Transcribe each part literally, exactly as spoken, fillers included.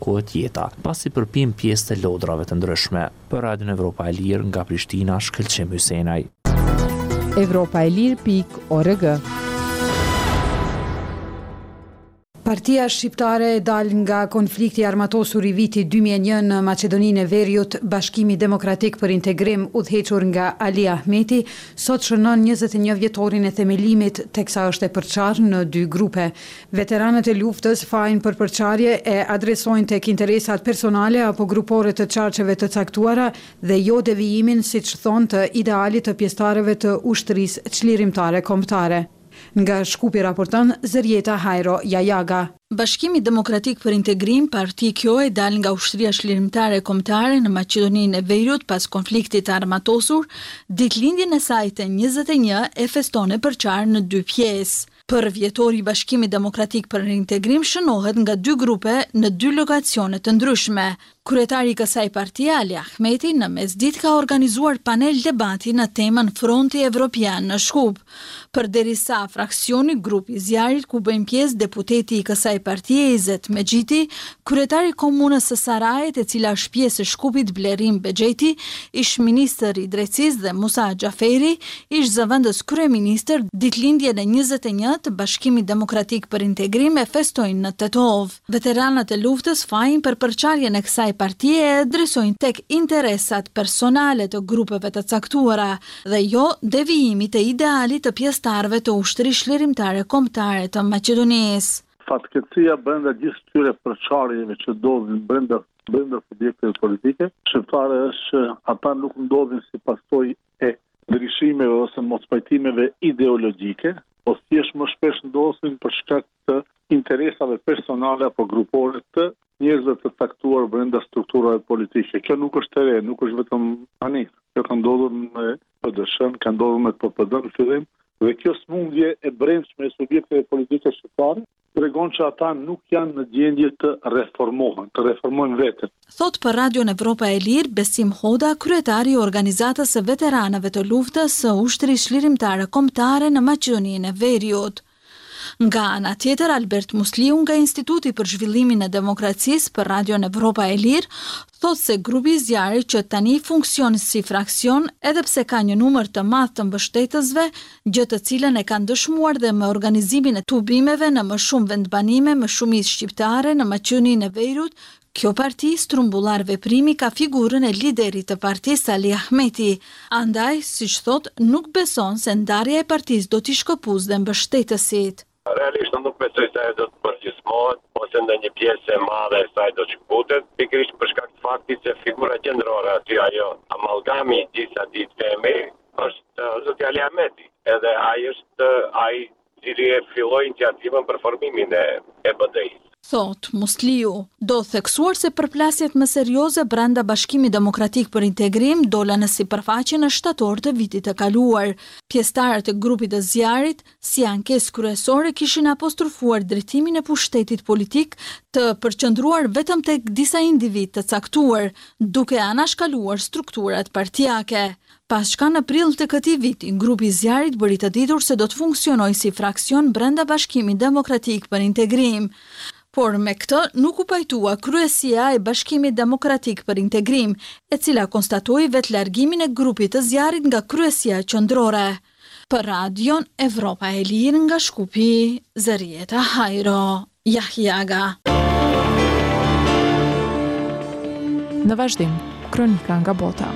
kohët jeta, pasi përpim pjesë të lodrave të ndryshme. Për Radion Evropa e Lirë nga Prishtina, Shkëlqim Hysenaj. Evropa e Lirë pikë org. Partia shqiptare e dal nga konflikti armatosur i vitit dy mijë e një në Maqedoninë e Veriut, Bashkimi Demokratik për Integrim udhëhequr nga Ali Ahmeti, sot shënon njëzet e një vjetorin e themelimit, teksa është e përçarë në dy grupe. Veteranët e luftës fajin për përçarje e adresojnë tek interesat personale apo grupore të çarçeve të caktuara dhe jo devijimin, siç thonë, të idealit të pjesëtarëve të ushtrisë çlirimtare kombëtare. Nga Shkupi raporton Zërieta Hajro Jajaga. Bashkimi Demokratik për Integrim, parti kjo e dal nga ushtria çlirimtare kombëtare në Maqedoninë e Veriut pas konfliktit armatosur, ditëlindjen e saj të njëzet e një e feston e përçarë në dy pjesë. Për vjetori Bashkimi Demokratik për Integrim shënohet nga dy grupe në dy lokacione të ndryshme. Kryetari i kësaj partie, Ali Ahmeti, në mesditë ka organizuar panel debati në temën Fronti Evropian në Shkup. Përderisa fraksioni grupi i zjarrit ku bëjnë pjesë deputeti i kësaj partie Izet Mexhiti, kryetari i komunës së Sarajit, e cila është pjesë e Shkupit Blerim Bexheti, ish ministër i drejtësisë dhe Musa Xhaferi, ish zëvendës kryeministër, ditëlindjen e njëzet e një të Bashkimit Demokratik për Integrim e festojnë në Tetov. Veteranët e luftës fajin për përçarjen e kësaj partie e adresojnë tek interesat personale të grupeve të caktuara dhe jo devijimit të idealit të pjesëtarëve të ushtrisë çlirimtare kombëtare të Maqedonisë. Fatkeqësia brenda gjithë këtyre përçarjeve që ndodhin brenda brenda subjekteve politike, shqiptare është ata nuk ndodhin si pasojë e ndryshimeve ose mospajtimeve ideologjike, po thjesht më shpesh ndodhin për shkak të interesave personale apo grupore të njerëzve të caktuar brenda strukturave politike. Kjo nuk është e re, nuk është vetëm tani. Kjo ka ndodhur me P D S-n, ka ndodhur me P P D-n në fillim, dhe kjo smundje e brendshme e subjekteve politike shqiptare tregon që ata nuk janë në gjendje të reformohen, të reformojnë veten. Thot për Radion Evropa e Lirë Besim Hoda, kryetari i organizatës së veteranëve të luftës së ushtrisë çlirimtare kombëtare në Maqedoninë e Veriut. Nga ana tjetër, Albert Musliu nga Instituti për Zhvillimin e Demokracisë për Radion Evropa e Lirë thot se grupi i zjarrit që tani funksion si fraksion, edhe pse ka një numër të madh të mbështetësve, gjë të cilën e kanë dëshmuar dhe me organizimin e tubimeve në më shumë vendbanime me shumicë shqiptare në Maqedoninë e Veriut, kjo parti strumbullar veprimi ka figurën e liderit të partisë Ali Ahmeti. Andaj, siç thot, nuk beson se ndarja e partisë do t'i shkëpuzë dhe mbështetësit. Realisht nuk besoj se ajo do të përgjysmohet ose ndonjë pjesë e madhe e saj do të shkputet, pikërisht për shkak të faktit se figura qendrore aty ajo amalgami i disa ditë temi është zoti Ali Ahmeti. Edhe ai është ai i cili e filloi iniciativën për formimin e E B D-s. Thot Musliu, do theksuar se përplasjet më serioze brenda Bashkimit Demokratik për Integrim dolën në sipërfaqe në shtator të vitit të kaluar. Pjesëtarët e grupit të zjarrit, si ankesë kryesore, kishin apostrofuar drejtimin e pushtetit politik të përqendruar vetëm tek disa individ të caktuar, duke anashkaluar strukturat partijake. Pasçka në prill të këtij viti, grupi i zjarrit bëri të ditur se do të funksionojë si fraksion brenda Bashkimit Demokratik për Integrim. Por me këtë nuk u pajtua kryesia e Bashkimit Demokratik për Integrim, e cila konstatoi vetë largimin e grupit të zjarrit nga kryesia qendrore. Për Radion Evropa e Lirë nga Shkupi, Zërieta Hajro Jajaga. Në vazhdim, kronika nga bota.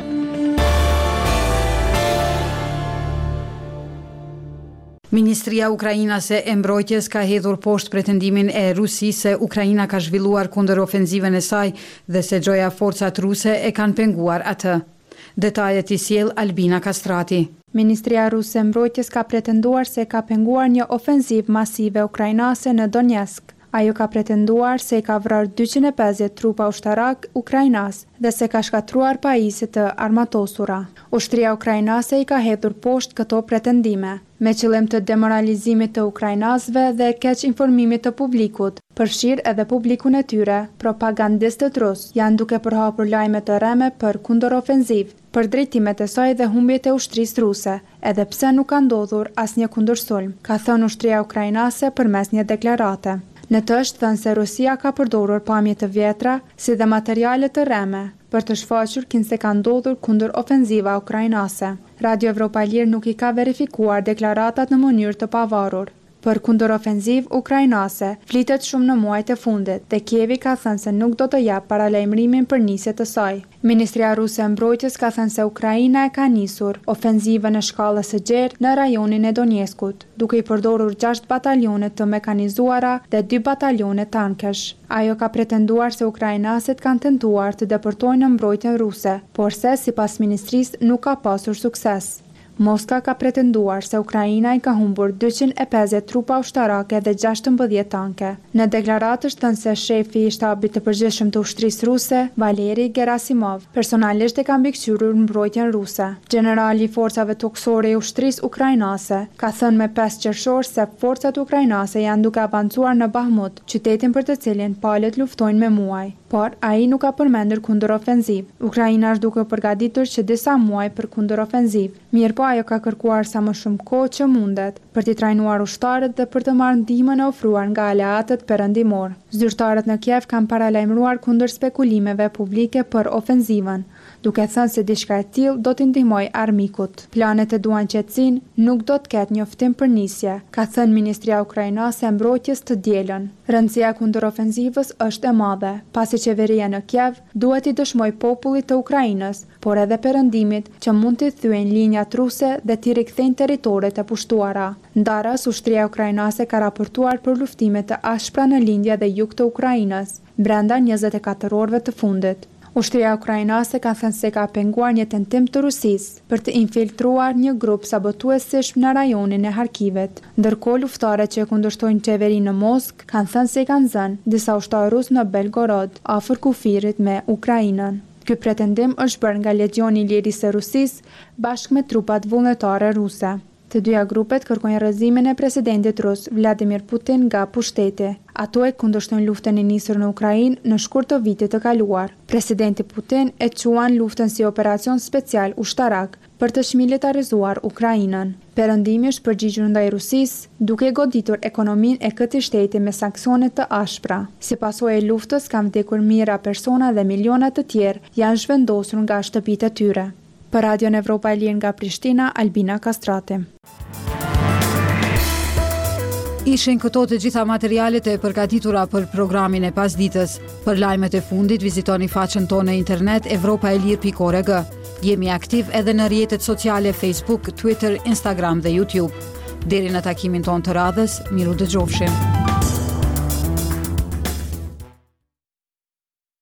Ministria ukrainase e mbrojtjes ka hedhur poshtë pretendimin e Rusisë se Ukraina ka zhvilluar kundër ofenzivën e saj dhe se gjoja forcat ruse e kanë penguar atë. Detajet i sjell Albina Kastrati. Ministria ruse e mbrojtjes ka pretenduar se ka penguar një ofenzivë masive ukrainase në Donetsk. Ajo ka pretenduar se i ka vrarë dyqind e pesëdhjetë trupa ushtarak ukrainas dhe se ka shkatruar pajisje të armatosura. Ushtria ukrainase i ka hedhur poshtë këto pretendime, me qëllim të demoralizimit të ukrainasve dhe keq informimit të publikut. Përfshir edhe publikun e tyre, propagandistët rus janë duke përhapur lajme të rreme për kundërofenziv, për drejtimet e saj dhe humbjet e ushtrisë ruse, edhe pse nuk ka ndodhur asnjë kundërsulm, ka thënë ushtria ukrainase përmes një deklarate. Në të është thënë se Rusia ka përdorur pamje të vjetra si dhe materiale të rreme për të shfaqur kinse ka ndodhur kundër ofenziva ukrainase. Radio Evropa e Lirë nuk i ka verifikuar deklaratat në mënyrë të pavarur. Për kundër ofenziv ukrainase, flitet shumë në muajt e fundit dhe Kievi ka thënë se nuk do të jap paralajmërimin për nisje të saj. Ministria ruse e mbrojtjes ka thënë se Ukraina e ka nisur ofenzivën në shkallës së gjerë në rajonin e Donjeskut, duke i përdorur gjashtë batalione të mekanizuara dhe dy batalione tankesh. Ajo ka pretenduar se ukrainasit kanë tentuar të depërtojnë në mbrojtjen ruse, por se sipas ministrisë nuk ka pasur sukses. Moska ka pretenduar se Ukraina i ka humbur dyqind e pesëdhjetë trupa ushtarake dhe gjashtëmbëdhjetë tanke. Në deklaratë është thënë se shefi i shtabit të përgjithshëm të ushtrisë ruse, Valeri Gerasimov, personalisht e ka mbikëqyrur mbrojtjen ruse. Generali i forcave toksore i ushtrisë ukrainase ka thënë me pesë qershor se forcat ukrainase janë duke avancuar në Bahmut, qytetin për të cilin palët luftojnë me muaj, por ai nuk ka përmendur kundër ofenziv. Ukraina është duke u përgatitur që disa muaj për kundër ofenziv. Mirë po ajo ka kërkuar sa më shumë kohë që mundet për t'i trajnuar ushtarët dhe për të marrë ndihmën e ofruar nga aleatët perëndimor. Zyrtarët në Kiev kanë paralajmëruar kundër spekulimeve publike për ofenzivën, duke thënë se diçka e tillë do t'i ndihmojë armikut. Planet e duan qetësinë, nuk do të ketë njoftim për nisje, ka thënë Ministria Ukrainase e Mbrojtjes të dielën. Rëndësia kundër ofenzivës është e madhe, pasi qeveria në Kiev duhet i dëshmojë popullit të Ukrainës, por edhe perëndimit që mund t'i thyejnë linjat ruse dhe t'i rikthejnë territoret e pushtuara. Ndarës, ushtria ukrainase ka raportuar për luftime të ashpra në lindja dhe jug të Ukrainës, brenda njëzet e katër orëve të fundit. Ushtria ukrainase ka thënë se ka penguar një tentim të Rusisë për të infiltruar një grup sabotuesish në rajonin e Harkivit. Ndërkohë, luftarët që e kundërshtojnë qeverinë në Moskë kanë thënë se i kanë zënë disa ushtarë rusë në Belgorod, afër kufirit me Ukrainën. Ky pretendim është bërë nga Legioni i Lirisë së Rusisë bashkë me trupat vullnetare ruse. Të dyja grupet kërkojnë rrëzimin e presidentit rus Vladimir Putin nga pushteti. Ato e kundërshtojnë luftën e nisur në Ukrainë në shkurt të vitit të kaluar. Presidenti Putin e quan luftën si operacion special ushtarak për të çmilitarizuar Ukrainën. Perëndimi është përgjigjur ndaj Rusisë, duke goditur ekonominë e këtij shteti me sanksione të ashpra. Si pasojë e luftës kanë vdekur mijëra persona dhe miliona të tjerë janë zhvendosur nga shtëpitë e tyre. Për Radion Evropa e Lirë nga Prishtina, Albina Kastrati. Ishin këto të gjitha materialet e përgatitura për programin e pasditës. Për lajmet e fundit, vizitoni faqen tonë në internet evropa e lirë pikë org. Jemi aktiv edhe në rrjetet sociale Facebook, Twitter, Instagram dhe YouTube. Deri në takimin tonë të radhës, miru dëgjofshim.